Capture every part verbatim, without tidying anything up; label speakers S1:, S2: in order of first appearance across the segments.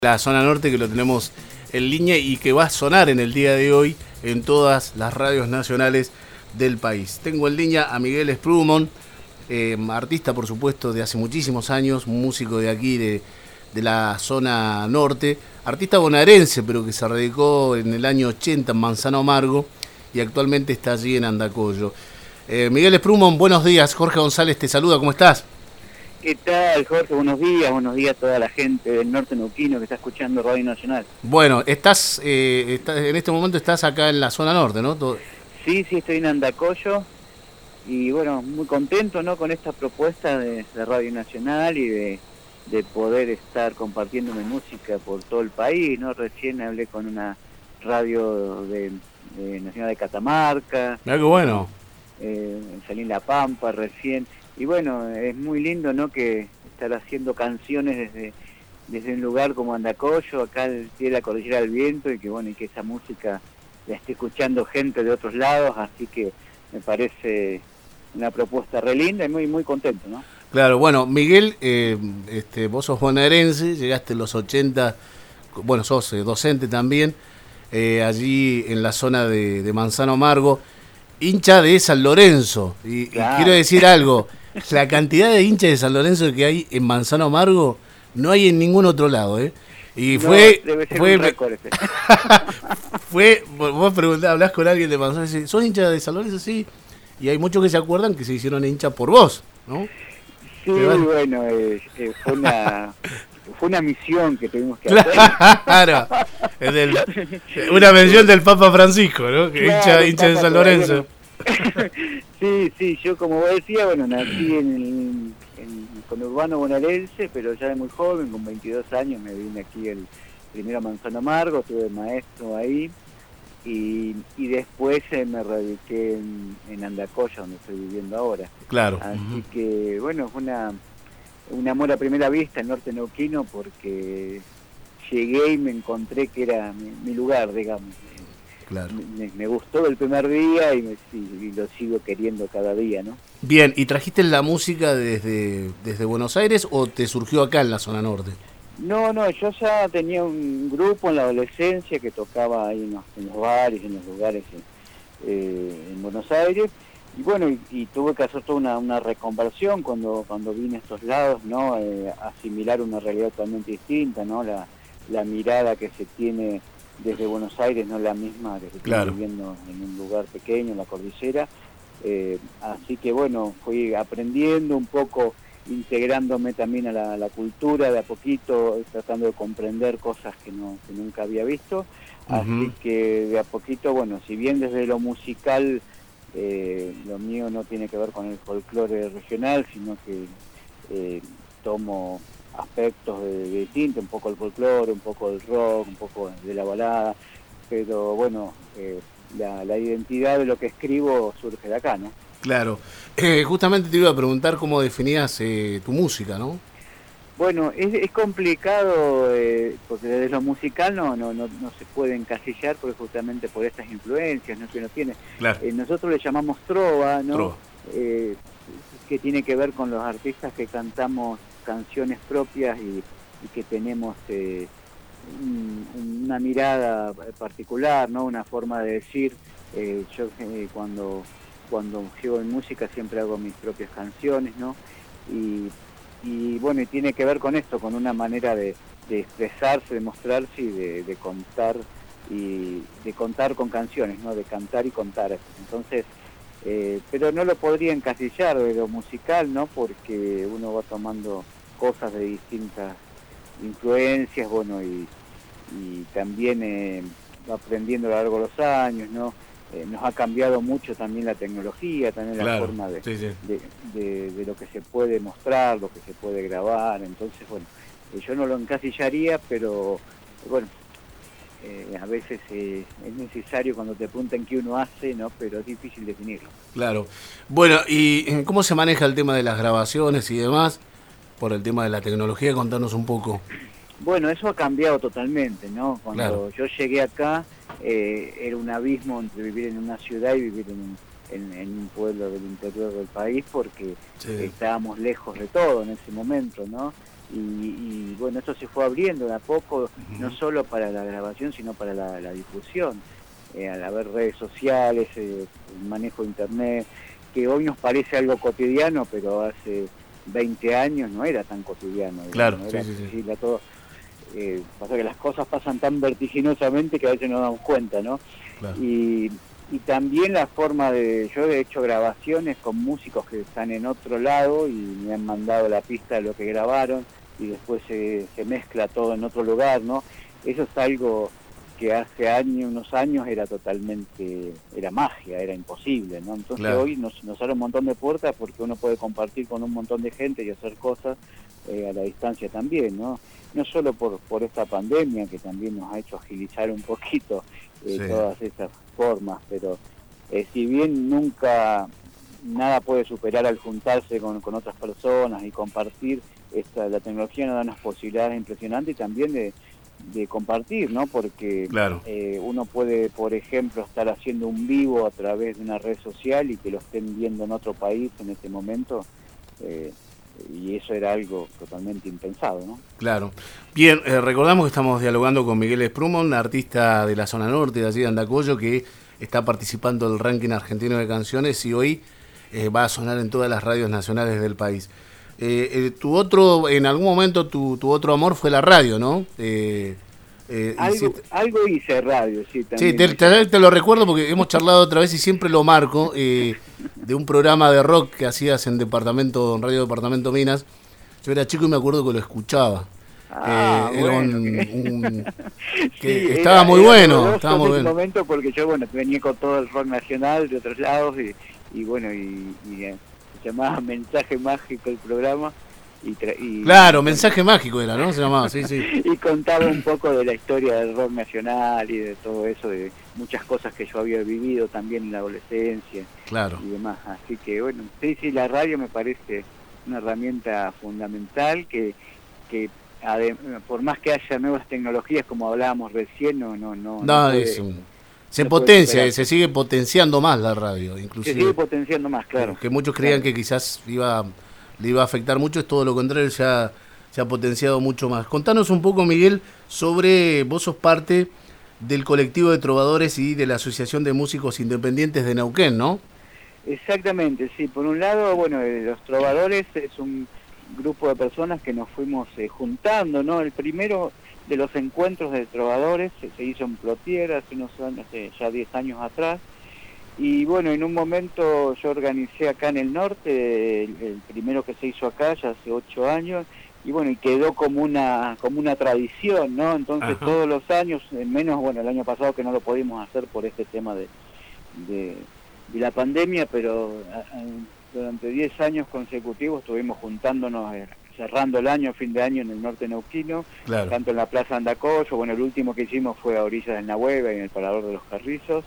S1: La zona norte, que lo tenemos en línea y que va a sonar en el día de hoy en todas las radios nacionales del país. Tengo en línea a Miguel Sprumon, eh, artista por supuesto de hace muchísimos años, músico de aquí, de, de la zona norte, artista bonaerense pero que se radicó en el año ochenta en Manzano Amargo y actualmente está allí en Andacollo. Eh, Miguel Sprumon, buenos días, Jorge González te saluda, ¿cómo estás?
S2: ¿Qué tal, Jorge? Buenos días, buenos días a toda la gente del norte neuquino que está escuchando Radio Nacional.
S1: Bueno, estás, eh, estás en este momento estás acá en la zona norte, ¿no? Todo...
S2: Sí, sí, estoy en Andacollo y bueno, muy contento, ¿no? Con esta propuesta de, de Radio Nacional y de, de poder estar compartiendo mi música por todo el país, ¿no? Recién hablé con una radio de, de Nacional de Catamarca.
S1: Mira qué bueno.
S2: Eh, salí en La Pampa recién. Y bueno, es muy lindo, ¿no? Que estar haciendo canciones desde, desde un lugar como Andacollo, acá al pie de la Cordillera del Viento, y que bueno, y que esa música la esté escuchando gente de otros lados, así que me parece una propuesta re linda y muy, muy contento, ¿no?
S1: Claro, bueno, Miguel, eh, este, vos sos bonaerense, llegaste en los ochenta, bueno, sos eh, docente también, eh, allí en la zona de, de Manzano Amargo, hincha de San Lorenzo, y,
S2: Claro.
S1: y quiero decir algo, la cantidad de hinchas de San Lorenzo que hay en Manzano Amargo no hay en ningún otro lado, ¿eh? Y
S2: No,
S1: fue...
S2: debe ser
S1: fue
S2: un récord ese.
S1: fue, vos preguntás, hablás con alguien de Manzano y decís, ¿sos hincha de San Lorenzo? Sí. Y hay muchos que se acuerdan que se hicieron hinchas por vos, ¿no?
S2: Sí,
S1: van...
S2: bueno, eh, eh, fue una... Fue una misión que tuvimos que hacer.
S1: Claro, es del, una mención del Papa Francisco, ¿no? Que
S2: Claro,
S1: hincha, hincha de San Lorenzo.
S2: Bueno. Sí, sí, yo como vos decías, bueno, nací en el en, conurbano bonaerense, pero ya de muy joven, con veintidós años, me vine aquí el primero a Manzano Amargo, tuve maestro ahí, y, y después eh, me radiqué en, en Andacollo, donde estoy viviendo ahora.
S1: Claro.
S2: Así
S1: Uh-huh.
S2: que, bueno, fue una... un amor a primera vista el norte neuquino, porque llegué y me encontré que era mi, mi lugar, digamos.
S1: Claro.
S2: Me, me gustó el primer día y, me, y lo sigo queriendo cada día, ¿no?
S1: Bien, ¿y trajiste la música desde, desde Buenos Aires o te surgió acá en la zona norte?
S2: No, no, yo ya tenía un grupo en la adolescencia que tocaba ahí en los, en los bares, en los lugares eh, en Buenos Aires. Y bueno, y, y tuve que hacer toda una, una reconversión cuando cuando vine a estos lados, ¿no? Eh, asimilar una realidad totalmente distinta, ¿no? La, la mirada que se tiene desde Buenos Aires no es la misma que se
S1: Claro.
S2: tiene viviendo en un lugar pequeño, en la cordillera. Eh, así que bueno, fui aprendiendo un poco, integrándome también a la, la cultura de a poquito, tratando de comprender cosas que, no, que nunca había visto.
S1: Uh-huh.
S2: Así que de a poquito, bueno, si bien desde lo musical... Eh, lo mío no tiene que ver con el folclore regional, sino que eh, tomo aspectos de, de distintos, un poco el folclore, un poco el rock, un poco de la balada, pero bueno, eh, la, la identidad de lo que escribo surge de acá, ¿no?
S1: Claro. Eh, justamente te iba a preguntar cómo definías eh, tu música, ¿no?
S2: Bueno, es, es complicado eh, porque desde lo musical no, no no no se puede encasillar porque justamente por estas influencias, ¿no? Que uno tiene.
S1: Claro.
S2: Eh, nosotros le llamamos trova, ¿no?
S1: Trova.
S2: Eh, que tiene que ver con los artistas que cantamos canciones propias y, y que tenemos eh, un, una mirada particular, ¿no? Una forma de decir. Eh, yo eh, cuando cuando llego en música siempre hago mis propias canciones, ¿no? Y Y bueno, y tiene que ver con esto, con una manera de, de expresarse, de mostrarse y de, de contar y de contar con canciones, ¿no? De cantar y contar. Entonces, eh, pero no lo podría encasillar de lo musical, ¿no? Porque uno va tomando cosas de distintas influencias, bueno, y, y también eh, va aprendiendo a lo largo de los años, ¿no? Eh, nos ha cambiado mucho también la tecnología, también la
S1: Claro,
S2: forma de,
S1: sí, sí.
S2: De, de, de lo que se puede mostrar, lo que se puede grabar. Entonces, bueno, eh, yo no lo encasillaría, pero bueno, eh, a veces eh, es necesario cuando te preguntan qué uno hace, ¿no? Pero es difícil definirlo.
S1: Claro. Bueno, ¿y cómo se maneja el tema de las grabaciones y demás? Por el tema de la tecnología, contanos un poco.
S2: Bueno, eso ha cambiado totalmente, ¿no? Cuando
S1: Claro.
S2: yo llegué acá, eh, era un abismo entre vivir en una ciudad y vivir en un, en, en un pueblo del interior del país, porque sí. estábamos lejos de todo en ese momento, ¿no? y, y bueno, esto se fue abriendo de a poco, uh-huh. no solo para la grabación, sino para la, la difusión. Eh, al haber redes sociales, eh, el manejo de internet, que hoy nos parece algo cotidiano, pero hace veinte años no era tan cotidiano.
S1: Claro,
S2: no era
S1: sí, sí, sí.
S2: A todo. Eh, pasa que las cosas pasan tan vertiginosamente que a veces no nos damos cuenta, ¿no?
S1: Claro.
S2: Y, y también la forma de... Yo he hecho grabaciones con músicos que están en otro lado y me han mandado la pista de lo que grabaron y después se, se mezcla todo en otro lugar, ¿no? Eso es algo que hace años, unos años era totalmente, era magia, era imposible, ¿no? Entonces claro. hoy nos, nos abre un montón de puertas porque uno puede compartir con un montón de gente y hacer cosas eh, a la distancia también, ¿no? No solo por, por esta pandemia que también nos ha hecho agilizar un poquito eh, sí. todas esas formas, pero eh, si bien nunca nada puede superar al juntarse con, con otras personas y compartir, esta, la tecnología nos da unas posibilidades impresionantes y también de de compartir, ¿no? Porque
S1: claro.
S2: eh, uno puede, por ejemplo, estar haciendo un vivo a través de una red social y que lo estén viendo en otro país en este momento, eh, y eso era algo totalmente impensado, ¿no?
S1: Claro. Bien, eh, recordamos que estamos dialogando con Miguel Sprumon, artista de la zona norte de allí de Andacollo, que está participando del ranking argentino de canciones y hoy eh, va a sonar en todas las radios nacionales del país. Eh, eh, tu otro, en algún momento tu, tu otro amor fue la radio, ¿no? Eh,
S2: eh, algo, hiciste... algo hice radio, sí, también.
S1: Sí, te, te, te lo recuerdo porque hemos charlado otra vez y siempre lo marco, eh, de un programa de rock que hacías en departamento, en Radio Departamento Minas. Yo era chico y me acuerdo que lo escuchaba.
S2: Ah,
S1: eh, era
S2: bueno,
S1: un,
S2: que...
S1: un que
S2: sí,
S1: estaba
S2: era,
S1: muy
S2: era
S1: bueno, estaba muy
S2: en
S1: bueno.
S2: ese momento porque yo, bueno, venía con todo el rock nacional de otros lados y, y bueno, y, y eh, se llamaba Mensaje Mágico el programa. Y, y
S1: claro, y, Mensaje Mágico era, ¿no? Se llamaba, sí, sí.
S2: Y contaba un poco de la historia del rock nacional y de todo eso, de muchas cosas que yo había vivido también en la adolescencia.
S1: Claro.
S2: Y demás. Así que, bueno, sí, sí, la radio me parece una herramienta fundamental que, que por más que haya nuevas tecnologías, como hablábamos recién, no, no, no.
S1: No,
S2: no puede,
S1: es un... Se
S2: no
S1: potencia, se sigue potenciando más la radio, inclusive.
S2: Se sigue potenciando más, claro.
S1: Que muchos creían
S2: claro.
S1: que quizás iba, le iba a afectar mucho, es todo lo contrario, se ha, se ha potenciado mucho más. Contanos un poco, Miguel, sobre, vos sos parte del colectivo de trovadores y de la Asociación de Músicos Independientes de Neuquén, ¿no?
S2: Exactamente, sí. Por un lado, bueno, los trovadores es un grupo de personas que nos fuimos eh, juntando, ¿no? El primero de los encuentros de trovadores se, se hizo en Plotier hace unos años, hace ya diez años atrás, y bueno, en un momento yo organicé acá en el norte, el, el primero que se hizo acá ya hace ocho años, y bueno, y quedó como una como una tradición, ¿no? Entonces Ajá. todos los años, menos, bueno, el año pasado que no lo pudimos hacer por este tema de, de, de la pandemia, pero a, a, durante diez años consecutivos estuvimos juntándonos, eh, cerrando el año, fin de año en el norte neuquino,
S1: claro.
S2: tanto en la Plaza Andacollo, bueno, el último que hicimos fue a orillas del Nahueva y en el Parador de los Carrizos,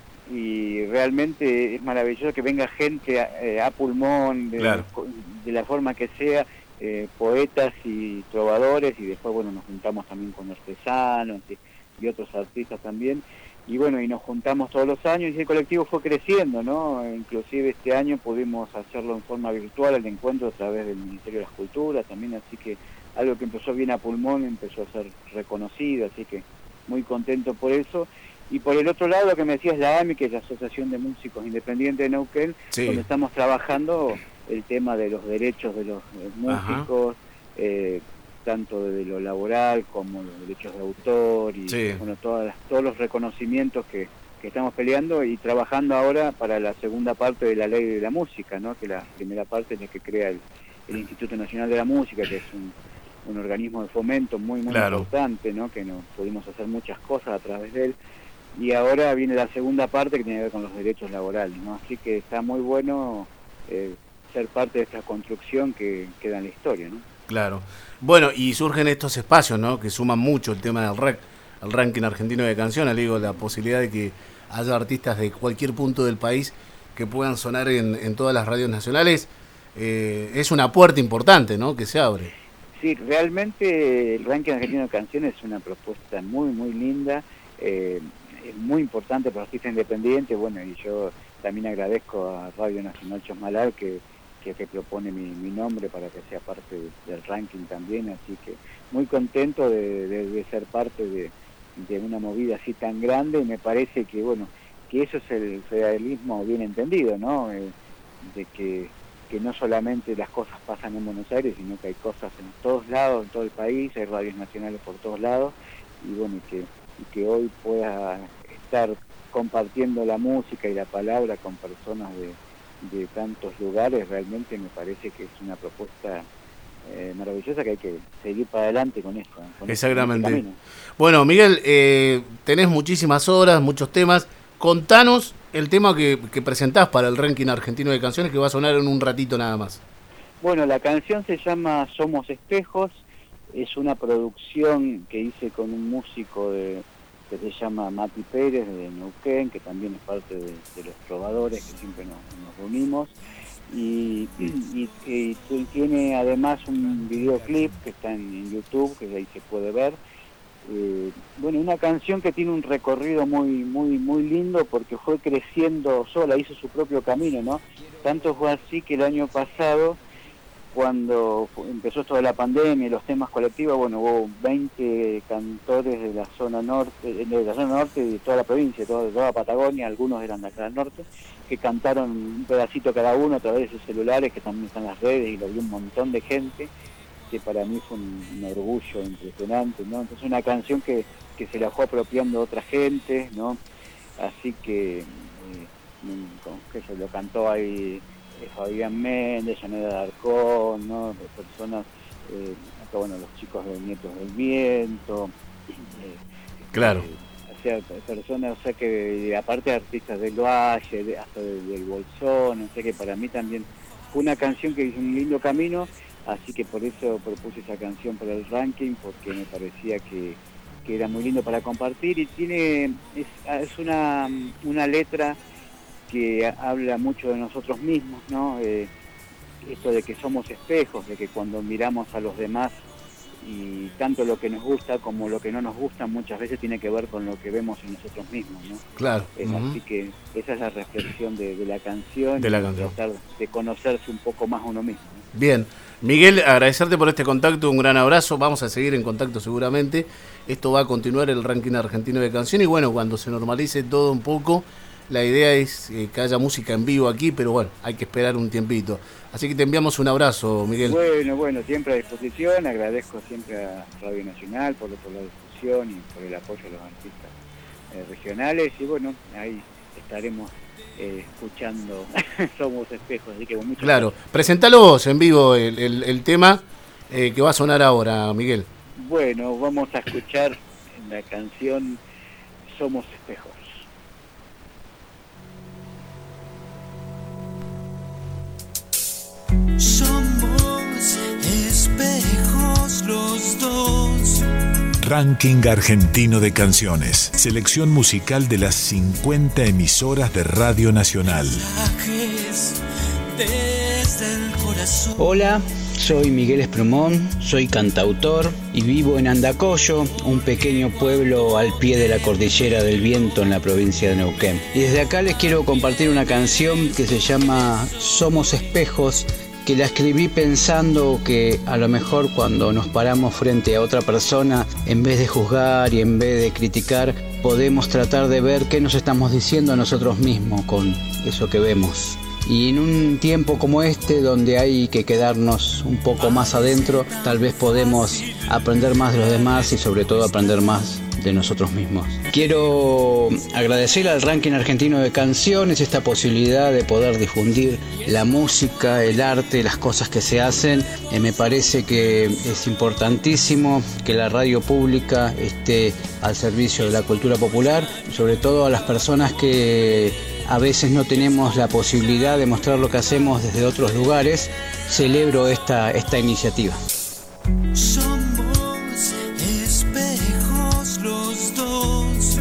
S2: y realmente es maravilloso que venga gente eh, a pulmón, de,
S1: claro.
S2: de la forma que sea, eh, poetas y trovadores, y después, bueno, nos juntamos también con artesanos y, y otros artistas también, y bueno, y nos juntamos todos los años y el colectivo fue creciendo, ¿no? Inclusive este año pudimos hacerlo en forma virtual, el encuentro a través del Ministerio de las Culturas también, así que algo que empezó bien a pulmón empezó a ser reconocido, así que muy contento por eso. Y por el otro lado, lo que me decía es la A M I, que es la Asociación de Músicos Independientes de Neuquén,
S1: sí.
S2: donde estamos trabajando el tema de los derechos de los músicos, eh, tanto de lo laboral como los derechos de autor y
S1: sí.
S2: bueno, todas las, todos los reconocimientos que, que estamos peleando y trabajando ahora para la segunda parte de la Ley de la Música, ¿no? Que la primera parte es la que crea el, el Instituto Nacional de la Música, que es un, un organismo de fomento muy, muy
S1: claro.
S2: importante, ¿no? Que no pudimos hacer muchas cosas a través de él. Y ahora viene la segunda parte que tiene que ver con los derechos laborales, ¿no? Así que está muy bueno eh, ser parte de esta construcción que queda en la historia, ¿no?
S1: Claro. Bueno, y surgen estos espacios, ¿no? Que suman mucho el tema del R A C, el ranking argentino de canciones, le digo, la posibilidad de que haya artistas de cualquier punto del país que puedan sonar en, en todas las radios nacionales, eh, es una puerta importante, ¿no? Que se abre.
S2: Sí, realmente el ranking argentino de canciones es una propuesta muy, muy linda, eh, es muy importante para artistas independientes, bueno, y yo también agradezco a Radio Nacional Chosmalal que, que, que propone mi, mi nombre para que sea parte de, del ranking también, así que muy contento de, de, de ser parte de, de una movida así tan grande, y me parece que, bueno, que eso es el federalismo bien entendido, ¿no? Eh, de que, que no solamente las cosas pasan en Buenos Aires, sino que hay cosas en todos lados, en todo el país, hay radios nacionales por todos lados, y bueno, y que, y que hoy pueda estar compartiendo la música y la palabra con personas de, de tantos lugares, realmente me parece que es una propuesta eh, maravillosa, que hay que seguir para adelante con esto. Con
S1: Exactamente.
S2: Este
S1: bueno, Miguel, eh, tenés muchísimas horas, muchos temas. Contanos el tema que, que presentás para el ranking argentino de canciones, que va a sonar en un ratito nada más.
S2: Bueno, la canción se llama Somos Espejos, es una producción que hice con un músico de, que se llama Mati Pérez de Neuquén, que también es parte de, de los trovadores que siempre nos, nos reunimos, y, y, y, y tiene además un videoclip que está en, en YouTube, que ahí se puede ver. Eh, bueno, una canción que tiene un recorrido muy muy muy lindo, porque fue creciendo sola, hizo su propio camino, ¿no? Tanto fue así que el año pasado, cuando empezó toda la pandemia y los temas colectivos, bueno, hubo veinte cantores de la zona norte, de la zona norte y de toda la provincia, de toda, de toda Patagonia, algunos eran de acá del norte, que cantaron un pedacito cada uno a través de sus celulares, que también están en las redes, y lo vio un montón de gente, que para mí fue un, un orgullo impresionante, ¿no? Entonces una canción que, que se la fue apropiando otra gente, ¿no? Así que, eh, que se lo cantó ahí eh, Fabián Méndez, Yaneda Darcón, ¿no? De personas, eh, acá, bueno, los chicos de Nietos del Viento, eh,
S1: claro.
S2: Eh, o sea, personas, o sea, que aparte de artistas del Valle, de, hasta del, del Bolsón, o sea, que para mí también fue una canción que hizo un lindo camino. Así que por eso propuse esa canción para el ranking, porque me parecía que, que era muy lindo para compartir, y tiene es, es una, una letra que habla mucho de nosotros mismos, ¿no? Eh, esto de que somos espejos, de que cuando miramos a los demás, y tanto lo que nos gusta como lo que no nos gusta muchas veces tiene que ver con lo que vemos en nosotros mismos, ¿no?
S1: Claro.
S2: Eh, uh-huh. Así que esa es la reflexión de, de la canción,
S1: de la canción.
S2: Tratar de conocerse un poco más uno mismo, ¿no?
S1: Bien, Miguel, agradecerte por este contacto, un gran abrazo, vamos a seguir en contacto seguramente, esto va a continuar el ranking argentino de canciones, y bueno, cuando se normalice todo un poco, la idea es eh, que haya música en vivo aquí, pero bueno, hay que esperar un tiempito. Así que te enviamos un abrazo, Miguel.
S2: Bueno, bueno, siempre a disposición, agradezco siempre a Radio Nacional por, por la discusión y por el apoyo a los artistas eh, regionales, y bueno, ahí estaremos eh, escuchando Somos Espejos, así que bueno, muchas
S1: Claro,
S2: gracias.
S1: presentalo vos en vivo el, el, el tema eh, que va a sonar ahora, Miguel.
S2: Bueno, vamos a escuchar la canción Somos Espejos.
S3: Somos espejos los dos.
S4: Ranking argentino de canciones. Selección musical de las cincuenta emisoras de Radio Nacional.
S3: Desde el corazón.
S5: Hola, soy Miguel Esprumón, soy cantautor y vivo en Andacollo, un pequeño pueblo al pie de la Cordillera del Viento en la provincia de Neuquén. Y desde acá les quiero compartir una canción que se llama Somos Espejos, que la escribí pensando que a lo mejor cuando nos paramos frente a otra persona, en vez de juzgar y en vez de criticar, podemos tratar de ver qué nos estamos diciendo a nosotros mismos con eso que vemos. Y en un tiempo como este, donde hay que quedarnos un poco más adentro, tal vez podemos aprender más de los demás y sobre todo aprender más de nosotros mismos. Quiero agradecer al ranking argentino de canciones esta posibilidad de poder difundir la música, el arte, las cosas que se hacen. Eh, me parece que es importantísimo que la radio pública esté al servicio de la cultura popular, sobre todo a las personas que a veces no tenemos la posibilidad de mostrar lo que hacemos desde otros lugares. Celebro esta, esta iniciativa.
S3: Somos espejos los dos.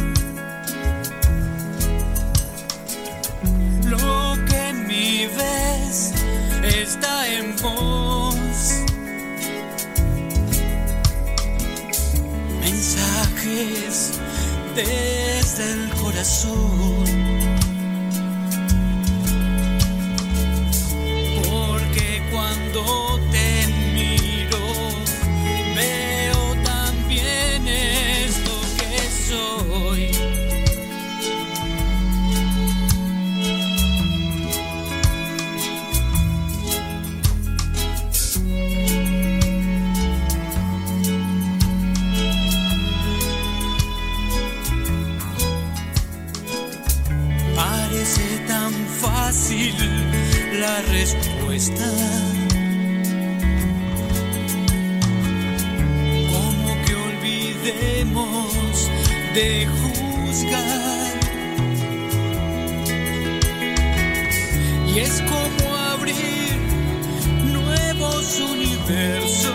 S3: Lo que en mí ves está en vos. Mensajes desde el corazón. fácil la respuesta. Como que olvidemos de juzgar. Y es como abrir nuevos universos.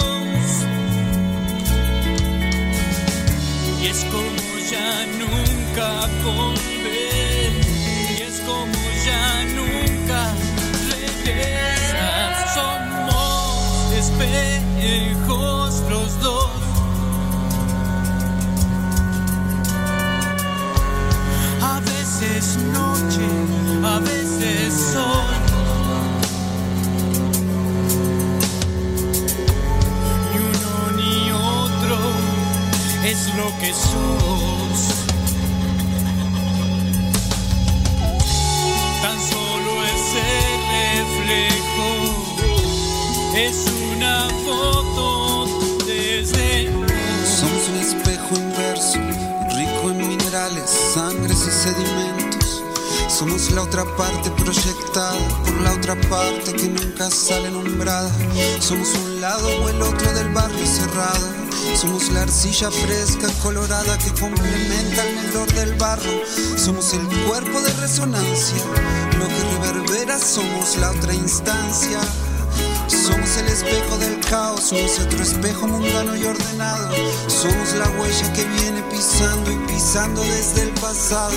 S3: Y es como ya nunca volver. Y es como ya nunca regresar. Somos espejos los dos. A veces noche, a veces sol. Ni uno ni otro es lo que sos. Tan solo ese reflejo es una foto desde vos.
S6: Somos un espejo inverso, rico en minerales, sangres y sedimentos. Somos la otra parte proyectada por la otra parte que nunca sale nombrada. Somos un lado o el otro del barrio cerrado. Somos la arcilla fresca, colorada que complementa el negror del barro. Somos el cuerpo de resonancia, lo que reverbera. Somos la otra instancia. Somos el espejo del caos, nuestro espejo mundano y ordenado. Somos la huella que viene pisando y pisando desde el pasado.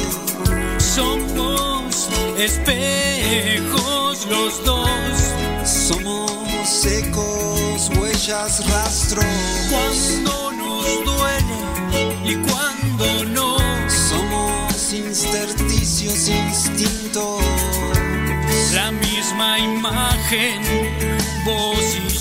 S3: Somos espejos los dos.
S6: Somos ecos, huellas, rastros.
S3: Cuando nos duele y cuando no.
S6: Somos intersticios, instintos.
S3: La misma imagen, voz y